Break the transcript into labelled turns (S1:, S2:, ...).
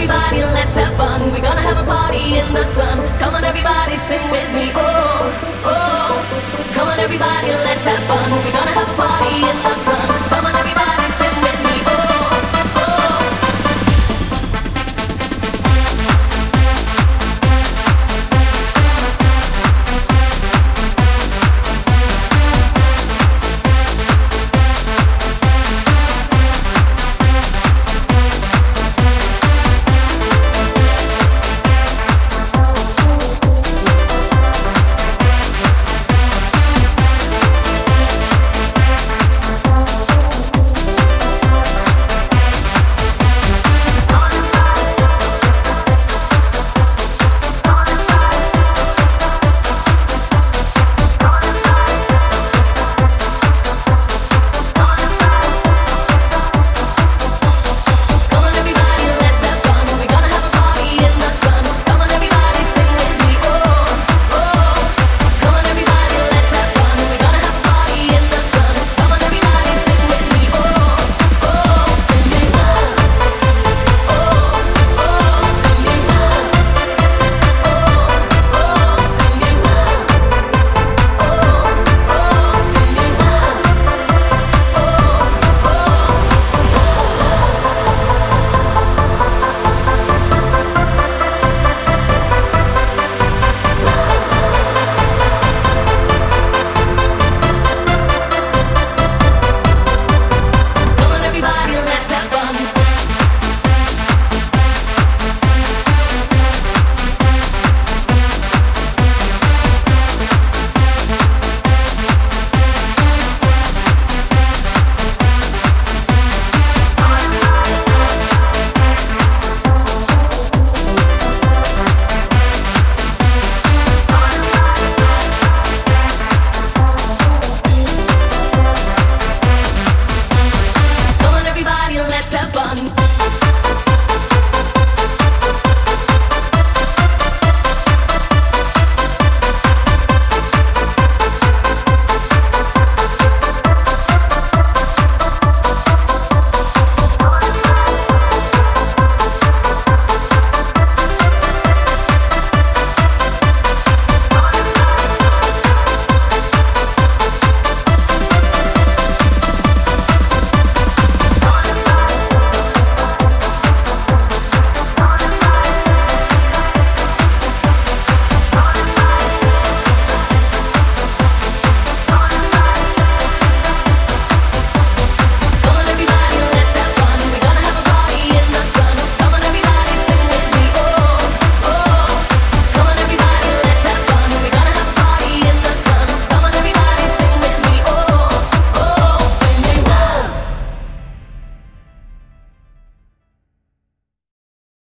S1: everybody, let's have fun. We're gonna have a party in the sun. Come on everybody, sing with me. Oh, oh. Come on everybody, let's have fun. We're gonna have a party in the sun. Come on everybody.